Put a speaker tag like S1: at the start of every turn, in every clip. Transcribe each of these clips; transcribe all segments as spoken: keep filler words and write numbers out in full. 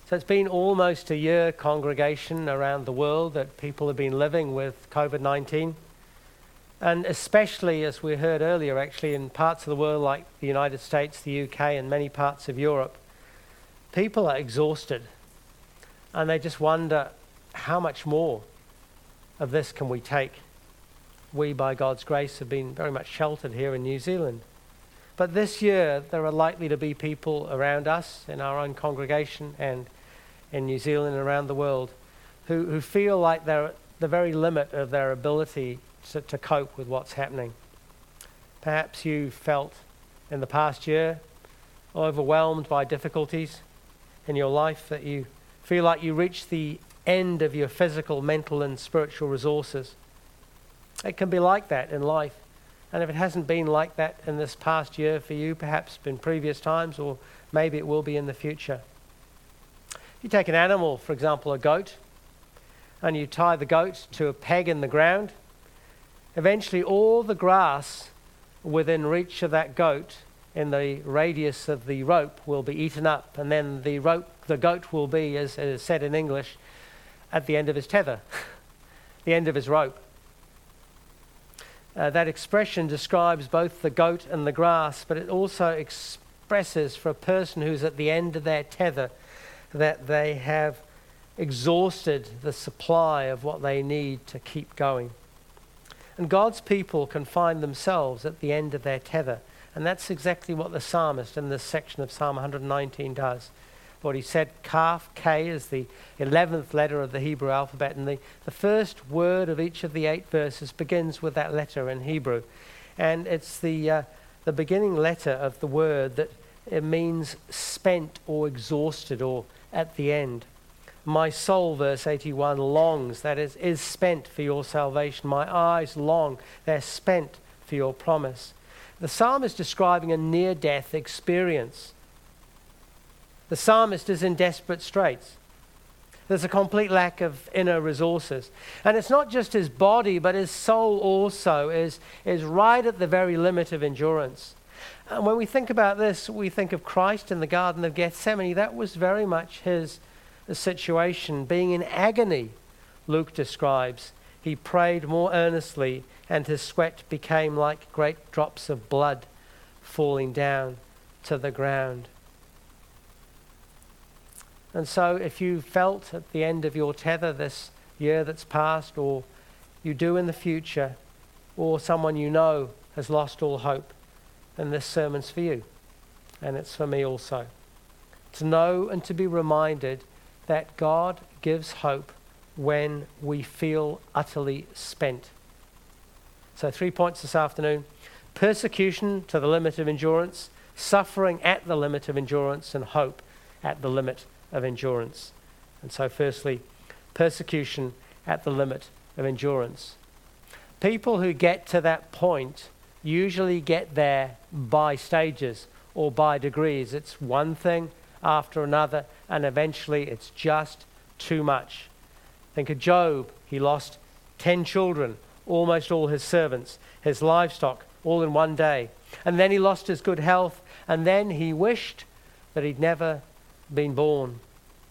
S1: So it's been almost a year, congregation, around the world that people have been living with covid nineteen. And especially, as we heard earlier, actually, in parts of the world like the United States, the U K, and many parts of Europe, people are exhausted. And they just wonder, how much more of this can we take? We, by God's grace, have been very much sheltered here in New Zealand. But this year, there are likely to be people around us, in our own congregation and in New Zealand and around the world, who, who feel like they're at the very limit of their ability to, to cope with what's happening. Perhaps you felt in the past year overwhelmed by difficulties in your life, that you feel like you reached the end of your physical, mental, and spiritual resources. It can be like that in life. And if it hasn't been like that in this past year for you, perhaps in previous times, or maybe it will be in the future. You take an animal, for example, a goat, and you tie the goat to a peg in the ground. Eventually, all the grass within reach of that goat in the radius of the rope will be eaten up, and then the rope, the goat will be, as is said in English, at the end of his tether, the end of his rope. Uh, that expression describes both the goat and the grass, but it also expresses for a person who's at the end of their tether that they have exhausted the supply of what they need to keep going. And God's people can find themselves at the end of their tether. And that's exactly what the psalmist in this section of Psalm one nineteen does. What he said, Kaf, K, is the eleventh letter of the Hebrew alphabet, and the, the first word of each of the eight verses begins with that letter in Hebrew. And it's the, uh, the beginning letter of the word that it means spent or exhausted or at the end. My soul, verse eighty-one, longs, that is, is spent for your salvation. My eyes long, they're spent for your promise. The psalmist is describing a near-death experience. The psalmist is in desperate straits. There's a complete lack of inner resources. And it's not just his body, but his soul also is, is right at the very limit of endurance. And when we think about this, we think of Christ in the Garden of Gethsemane. That was very much his situation, being in agony, Luke describes. He prayed more earnestly, and his sweat became like great drops of blood falling down to the ground. And so if you felt at the end of your tether this year that's passed, or you do in the future, or someone you know has lost all hope, then this sermon's for you. And it's for me also. To know and to be reminded that God gives hope when we feel utterly spent. So three points this afternoon. Persecution to the limit of endurance, suffering at the limit of endurance, and hope at the limit of endurance. And so firstly, persecution at the limit of endurance. People who get to that point usually get there by stages or by degrees. It's one thing after another, and eventually it's just too much. Think of Job. He lost ten children, almost all his servants, his livestock, all in one day. And then he lost his good health, and then he wished that he'd never been born.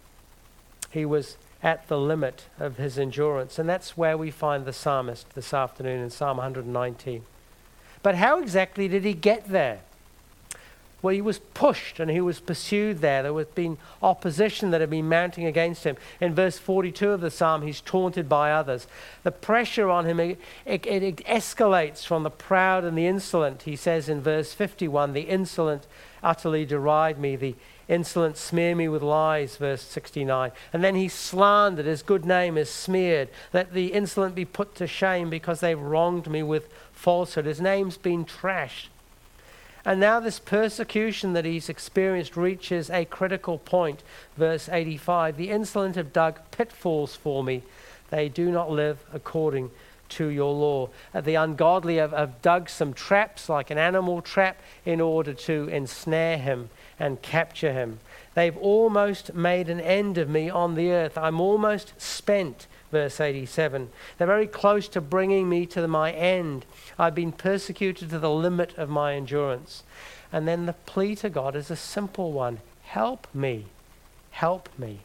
S1: He was at the limit of his endurance, and that's where we find the psalmist this afternoon in Psalm one nineteen. But how exactly did he get there? Well, he was pushed and he was pursued there. There was been opposition that had been mounting against him. In verse forty-two of the psalm, he's taunted by others. The pressure on him, it, it, it escalates from the proud and the insolent. He says in verse fifty-one, the insolent utterly deride me, the insolent smear me with lies, verse sixty-nine. And then he's slandered, his good name is smeared. Let the insolent be put to shame because they've wronged me with falsehood. His name's been trashed. And now this persecution that he's experienced reaches a critical point. Verse eighty-five, the insolent have dug pitfalls for me. They do not live according to your law. Uh, the ungodly have, have dug some traps, like an animal trap, in order to ensnare him and capture him. They've almost made an end of me on the earth. I'm almost spent. Verse eighty-seven, they're very close to bringing me to my end. I've been persecuted to the limit of my endurance. And then the plea to God is a simple one. Help me. help me.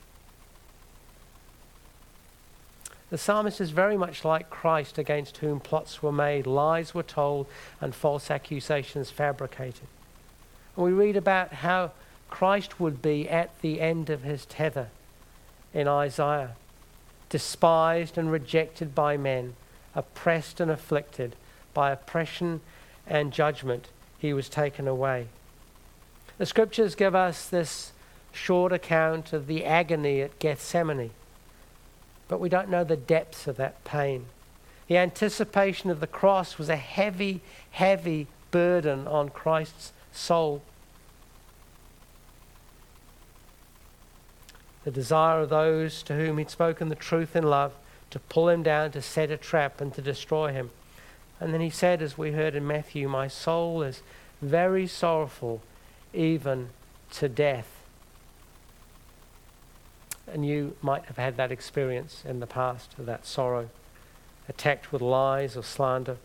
S1: The psalmist is very much like Christ, against whom plots were made, lies were told, and false accusations fabricated. And we read about how Christ would be at the end of his tether in Isaiah, despised and rejected by men, oppressed and afflicted. By oppression and judgment he was taken away. The scriptures give us this short account of the agony at Gethsemane, but we don't know the depths of that pain. The anticipation of the cross was a heavy, heavy burden on Christ's soul. The desire of those to whom he'd spoken the truth in love to pull him down, to set a trap and to destroy him. And then he said, as we heard in Matthew, my soul is very sorrowful, even to death. And you might have had that experience in the past, of that sorrow, attacked with lies or slander.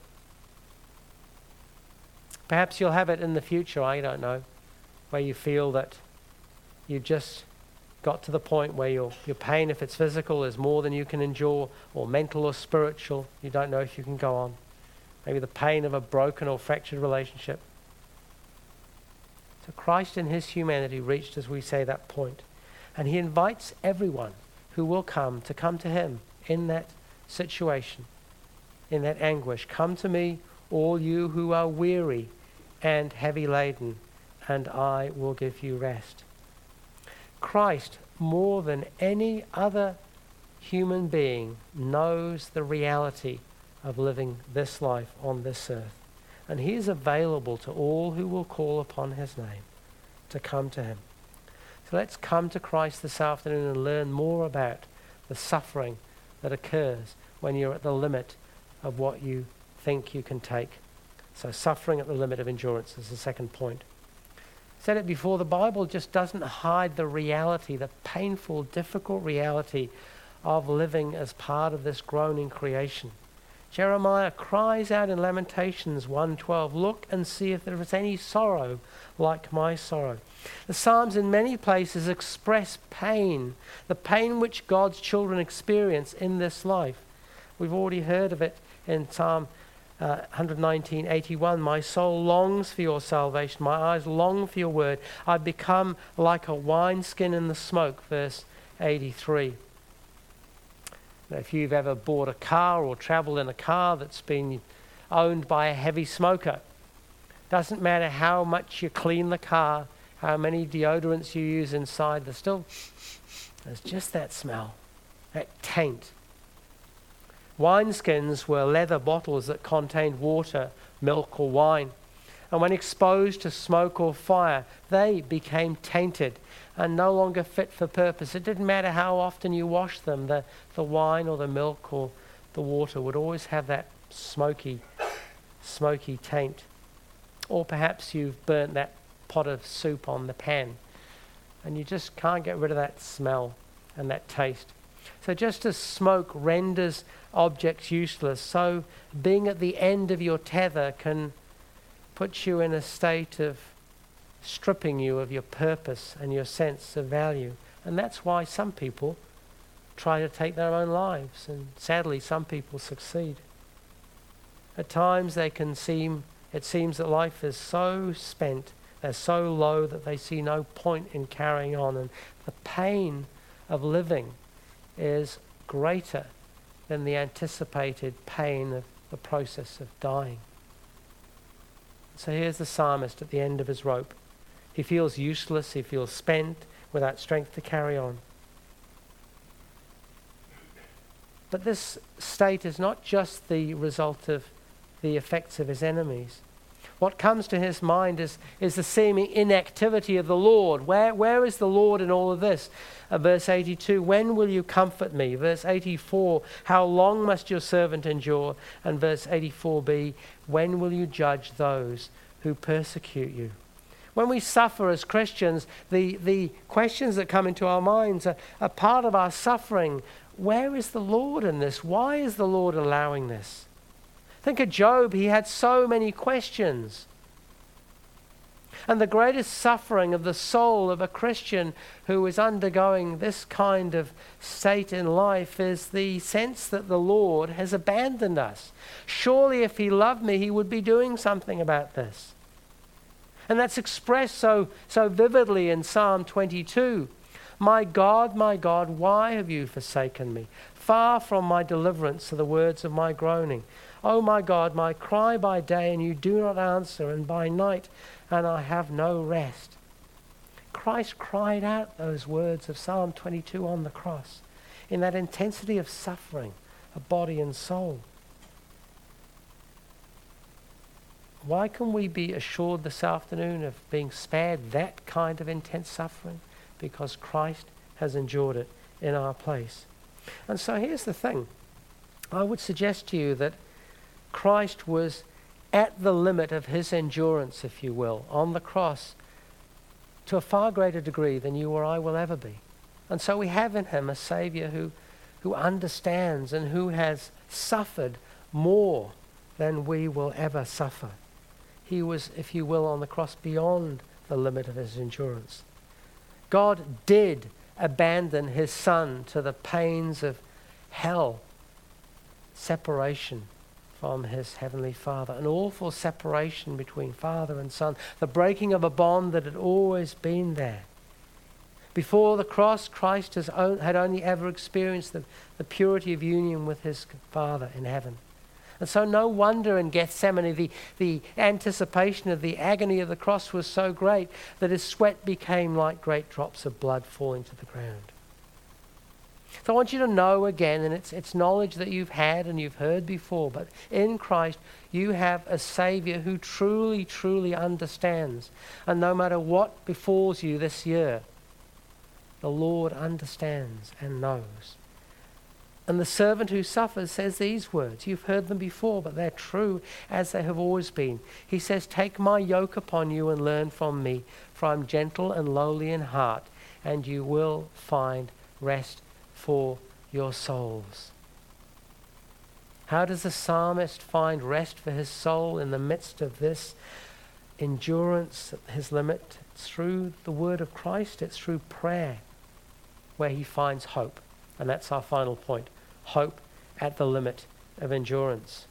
S1: Perhaps you'll have it in the future, I don't know, where you feel that you just got to the point where your, your pain, if it's physical, is more than you can endure, or mental or spiritual. You don't know if you can go on. Maybe the pain of a broken or fractured relationship. So Christ in his humanity reached, as we say, that point. And he invites everyone who will come to come to him in that situation, in that anguish. Come to me, all you who are weary and heavy laden, and I will give you rest. Christ, more than any other human being, knows the reality of living this life on this earth. And he is available to all who will call upon his name to come to him. So let's come to Christ this afternoon and learn more about the suffering that occurs when you're at the limit of what you think you can take. So suffering at the limit of endurance is the second point. I said it before, the Bible just doesn't hide the reality, the painful, difficult reality of living as part of this groaning creation. Jeremiah cries out in Lamentations one twelve, look and see if there is any sorrow like my sorrow. The Psalms in many places express pain, the pain which God's children experience in this life. We've already heard of it in Psalm uh, one nineteen eighty-one. My soul longs for your salvation. My eyes long for your word. I've become like a wineskin in the smoke, verse eighty-three. If you've ever bought a car or traveled in a car that's been owned by a heavy smoker, doesn't matter how much you clean the car, how many deodorants you use inside, there's still, there's just that smell, that taint. Wineskins were leather bottles that contained water, milk or wine. And when exposed to smoke or fire, they became tainted and no longer fit for purpose. It didn't matter how often you washed them, the, the wine or the milk or the water would always have that smoky, smoky taint. Or perhaps you've burnt that pot of soup on the pan and you just can't get rid of that smell and that taste. So just as smoke renders objects useless, so being at the end of your tether can put you in a state of stripping you of your purpose and your sense of value. And that's why some people try to take their own lives, and sadly some people succeed. At times they can seem, it seems that life is so spent, they're so low that they see no point in carrying on, and the pain of living is greater than the anticipated pain of the process of dying. So here's the psalmist at the end of his rope. He feels useless, he feels spent, without strength to carry on. But this state is not just the result of the effects of his enemies. What comes to his mind is, is the seeming inactivity of the Lord. Where, where is the Lord in all of this? Uh, verse eighty-two, when will you comfort me? Verse eighty-four, how long must your servant endure? And verse eighty-four b, when will you judge those who persecute you? When we suffer as Christians, the, the questions that come into our minds are, are part of our suffering. Where is the Lord in this? Why is the Lord allowing this? Think of Job. He had so many questions. And the greatest suffering of the soul of a Christian who is undergoing this kind of state in life is the sense that the Lord has abandoned us. Surely if he loved me, he would be doing something about this. And that's expressed so, so vividly in Psalm twenty-two. My God, my God, why have you forsaken me? Far from my deliverance are the words of my groaning. O my God, my cry by day, and you do not answer, and by night, and I have no rest. Christ cried out those words of Psalm twenty-two on the cross in that intensity of suffering of body and soul. Why can we be assured this afternoon of being spared that kind of intense suffering? Because Christ has endured it in our place. And so here's the thing. I would suggest to you that Christ was at the limit of his endurance, if you will, on the cross to a far greater degree than you or I will ever be. And so we have in him a Savior who, who understands and who has suffered more than we will ever suffer. He was, if you will, on the cross beyond the limit of his endurance. God did abandon his Son to the pains of hell, separation from his heavenly Father, an awful separation between Father and Son, the breaking of a bond that had always been there. Before the cross, Christ has on, had only ever experienced the, the purity of union with his Father in heaven. And so no wonder in Gethsemane the, the anticipation of the agony of the cross was so great that his sweat became like great drops of blood falling to the ground. So I want you to know again, and it's, it's knowledge that you've had and you've heard before, but in Christ you have a Savior who truly, truly understands. And no matter what befalls you this year, the Lord understands and knows. And the servant who suffers says these words. You've heard them before, but they're true as they have always been. He says, take my yoke upon you and learn from me, for I'm gentle and lowly in heart, and you will find rest for your souls. How does the psalmist find rest for his soul in the midst of this endurance at his limit? It's through the word of Christ. It's through prayer where he finds hope. And that's our final point. Hope at the limit of endurance.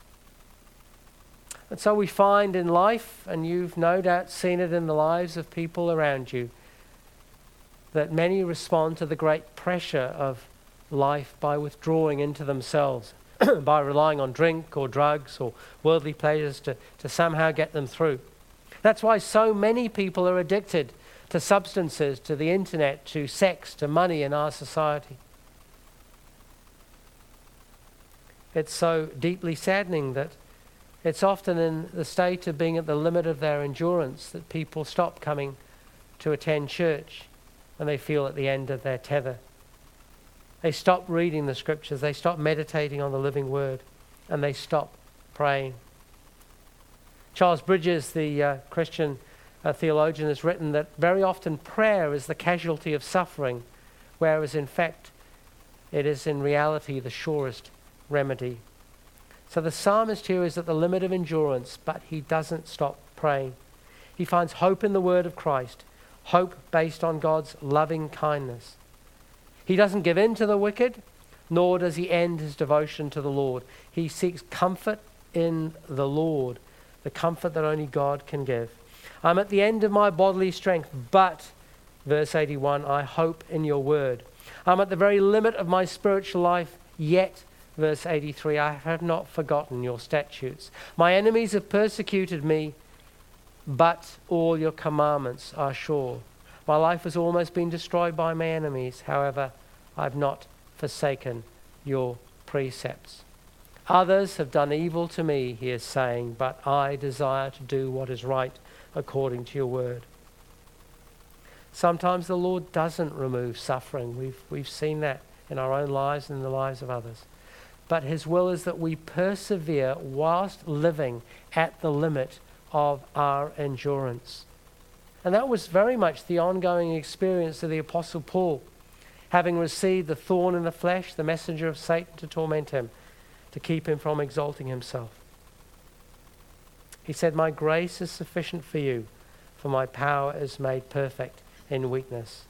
S1: And so we find in life, and you've no doubt seen it in the lives of people around you, that many respond to the great pressure of life by withdrawing into themselves, by relying on drink or drugs or worldly pleasures to, to somehow get them through. That's why so many people are addicted to substances, to the internet, to sex, to money in our society. It's so deeply saddening that it's often in the state of being at the limit of their endurance that people stop coming to attend church when they feel at the end of their tether. They stop reading the scriptures, they stop meditating on the living word, and they stop praying. Charles Bridges, the uh, Christian uh, theologian, has written that very often prayer is the casualty of suffering, whereas in fact it is in reality the surest remedy. So the psalmist here is at the limit of endurance, but he doesn't stop praying. He finds hope in the word of Christ, hope based on God's loving kindness. He doesn't give in to the wicked, nor does he end his devotion to the Lord. He seeks comfort in the Lord, the comfort that only God can give. I'm at the end of my bodily strength, but, verse eighty-one, I hope in your word. I'm at the very limit of my spiritual life, yet, verse eighty-three, I have not forgotten your statutes. My enemies have persecuted me, but all your commandments are sure. My life has almost been destroyed by my enemies. However, I've not forsaken your precepts. Others have done evil to me, he is saying, but I desire to do what is right according to your word. Sometimes the Lord doesn't remove suffering. We've, we've seen that in our own lives and in the lives of others. But his will is that we persevere whilst living at the limit of our endurance. And that was very much the ongoing experience of the Apostle Paul, having received the thorn in the flesh, the messenger of Satan to torment him, to keep him from exalting himself. He said, my grace is sufficient for you, for my power is made perfect in weakness.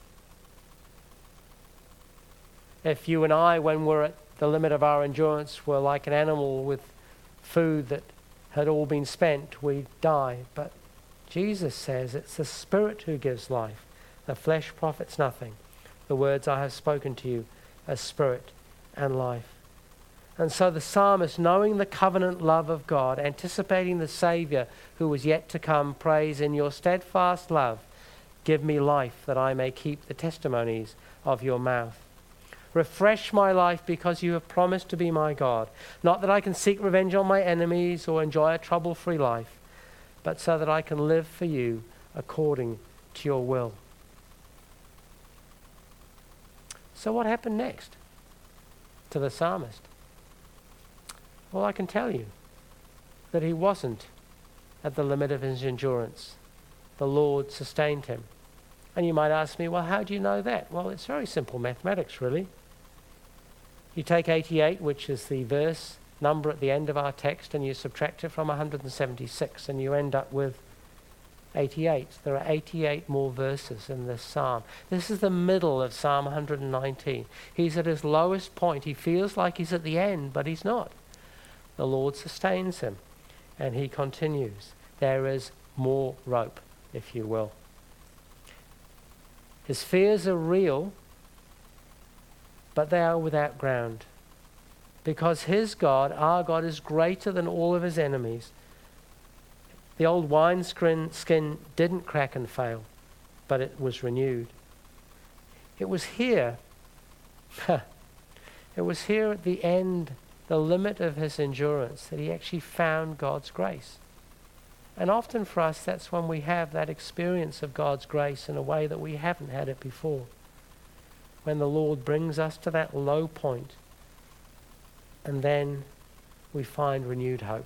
S1: If you and I, when we're at the limit of our endurance, were like an animal with food that had all been spent, we'd die. But Jesus says it's the Spirit who gives life. The flesh profits nothing. The words I have spoken to you are spirit and life. And so the psalmist, knowing the covenant love of God, anticipating the Saviour who was yet to come, prays, in your steadfast love, give me life that I may keep the testimonies of your mouth. Refresh my life because you have promised to be my God. Not that I can seek revenge on my enemies or enjoy a trouble-free life, but so that I can live for you according to your will. So what happened next to the psalmist? Well, I can tell you that he wasn't at the limit of his endurance. The Lord sustained him. And you might ask me, well, how do you know that? Well, it's very simple mathematics, really. You take eighty-eight, which is the verse number at the end of our text, and you subtract it from one hundred seventy-six, and you end up with eighty-eight. There are eighty-eight more verses in this psalm. This is the middle of Psalm one hundred nineteen. He's at his lowest point. He feels like he's at the end, but he's not. The Lord sustains him, and he continues. There is more rope, if you will. His fears are real, but they are without ground. Because his God, our God, is greater than all of his enemies. The old wineskin skin didn't crack and fail, but it was renewed. It was here, it was here at the end, the limit of his endurance, that he actually found God's grace. And often for us, that's when we have that experience of God's grace in a way that we haven't had it before. When the Lord brings us to that low point, and then we find renewed hope.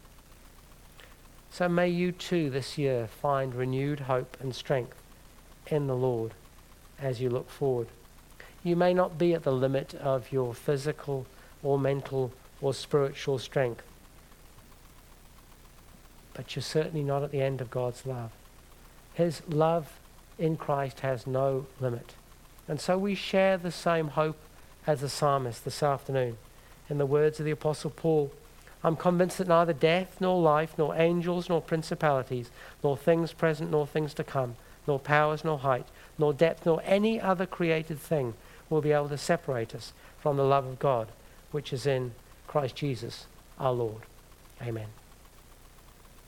S1: So may you too this year find renewed hope and strength in the Lord as you look forward. You may not be at the limit of your physical or mental or spiritual strength, but you're certainly not at the end of God's love. His love in Christ has no limit. And so we share the same hope as the psalmist this afternoon. In the words of the Apostle Paul, I'm convinced that neither death, nor life, nor angels, nor principalities, nor things present, nor things to come, nor powers, nor height, nor depth, nor any other created thing will be able to separate us from the love of God, which is in Christ Jesus our Lord. Amen.